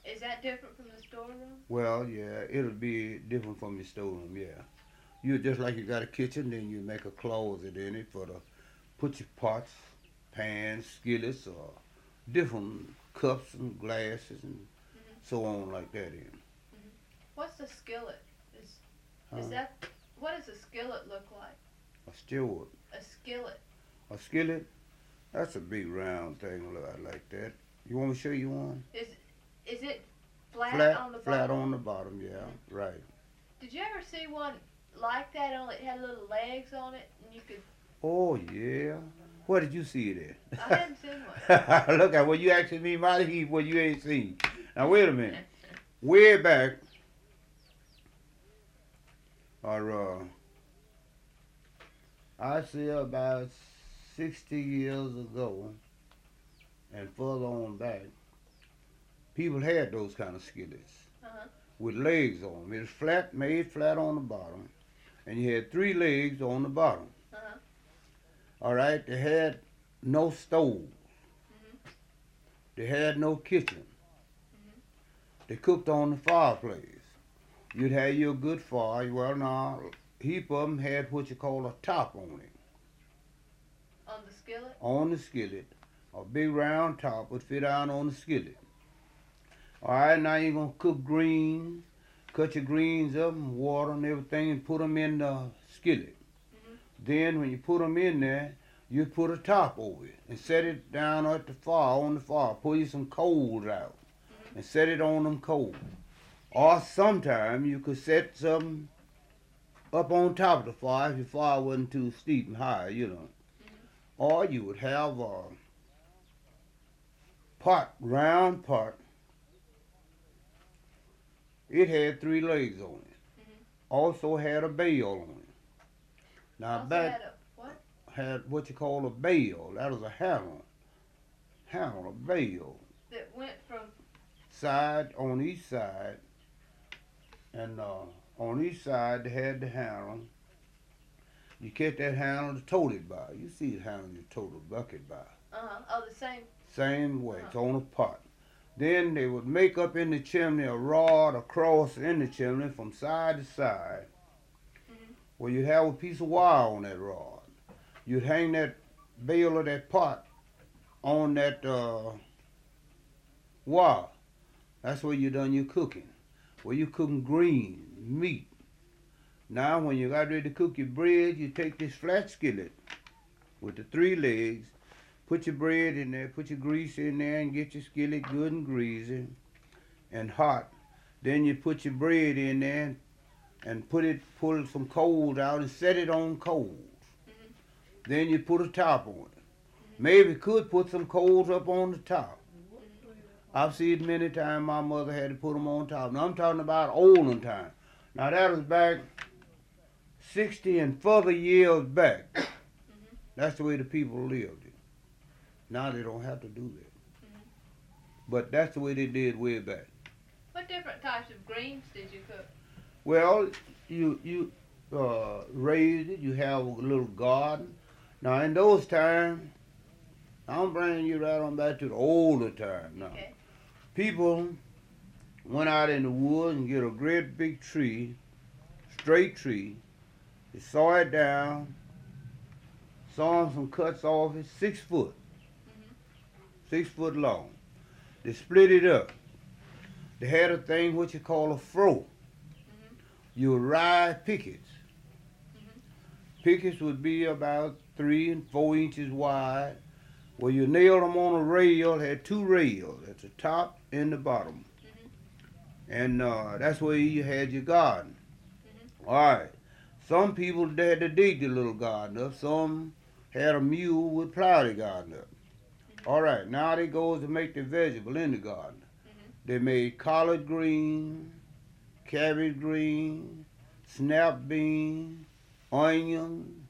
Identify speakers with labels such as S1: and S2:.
S1: Is that different from the storeroom?
S2: Well, yeah, it'll be different from your storeroom, yeah. You just like you got a kitchen, then you make a closet in it for the put your pots, pans, skillets, or different cups and glasses and
S1: Mhm.
S2: so on like that in.
S1: Mhm. What's the skillet? Is
S2: Huh?
S1: that what does a skillet look like?
S2: A steward.
S1: A skillet.
S2: A skillet, that's a big round thing like that. You want me to show you one?
S1: Is it flat
S2: Flat,
S1: on the
S2: flat
S1: bottom?
S2: on the bottom, yeah,
S1: Mhm.
S2: right.
S1: Did you ever see one like that? Only it had little legs on it, and you could.
S2: Oh, yeah. Where did you see it
S1: I hadn't seen one.
S2: at? Look at what you asking me mighty heap what you ain't seen. Now, wait a minute. Way back, or I say about 60 years ago and further on back, people had those kind of skillets
S1: Uh-huh.
S2: with legs on them. It was flat, made flat on the bottom, and you had three legs on the bottom.
S1: Uh-huh.
S2: All right, they had no stove.
S1: Mhm.
S2: They had no kitchen.
S1: Mhm.
S2: They cooked on the fireplace. You'd have your good fire. Well, now, heap of them had what you call a top on it,
S1: On the skillet.
S2: on the skillet. A big round top would fit down on the skillet. All right, now you're going to cook greens. Cut your greens up and water and everything and put them in the skillet.
S1: Mhm.
S2: Then when you put them in there, you put a top over it and set it down at the fire, on the fire. Pull you some coals out
S1: Mhm.
S2: and set it on them coals. Or sometime you could set some up on top of the fire if your fire wasn't too steep and high, you know.
S1: Mhm.
S2: Or you would have a pot, round pot. It had three legs on it.
S1: Mhm.
S2: Also had a bell on it. Now
S1: Also
S2: back
S1: had a what?
S2: had what you call a bell. That was a handle, a bell.
S1: That went from.
S2: Side on each side, and on each side they had the handle. You catch that handle to tote it by. You see the handle you tote a bucket by.
S1: Oh, the same.
S2: Same way,
S1: Uh-huh.
S2: it's on a pot. Then they would make up in the chimney a rod across in the chimney from side to side,
S1: Mhm.
S2: where you'd have a piece of wire on that rod. You'd hang that bale of that pot on that wire. That's where you done your cooking. Where you cooking greens, meat. Now when you got ready to cook your bread, you take this flat skillet with the three legs, put your bread in there, put your grease in there and get your skillet good and greasy and hot. Then you put your bread in there and pull some coals out and set it on coals.
S1: Mhm.
S2: Then you put a top on it.
S1: Mhm.
S2: Maybe could put some coals up on the top.
S1: Mhm.
S2: I've seen many times my mother had to put them on top. Now I'm talking about olden time. Now that was back 60 and further years back.
S1: Mhm.
S2: That's the way the people lived it. Now they don't have to do that.
S1: Mhm.
S2: But that's the way they did way back.
S1: What different types of greens did you cook?
S2: Well, you raised it. You have a little garden. Now in those times, I'm bringing you right on back to the older time. Now
S1: Okay.
S2: people went out in the woods and get a great big tree, straight tree. They saw it down, saw some cuts off it, 6 foot,
S1: Mhm.
S2: 6 foot long. They split it up. They had a thing what you call a fro.
S1: Mhm.
S2: You would ride pickets.
S1: Mhm.
S2: Pickets would be about 3 and 4 inches wide. Where you nailed them on a rail, had two rails at the top and the bottom.
S1: Mhm.
S2: And that's where you had your garden.
S1: Mhm.
S2: All right. Some people they had to dig the little garden up. Some had a mule would plow the garden up.
S1: Mhm.
S2: All right. Now they goes to make the vegetable in the garden.
S1: Mhm.
S2: They made collard green, cabbage green, snap bean, onion,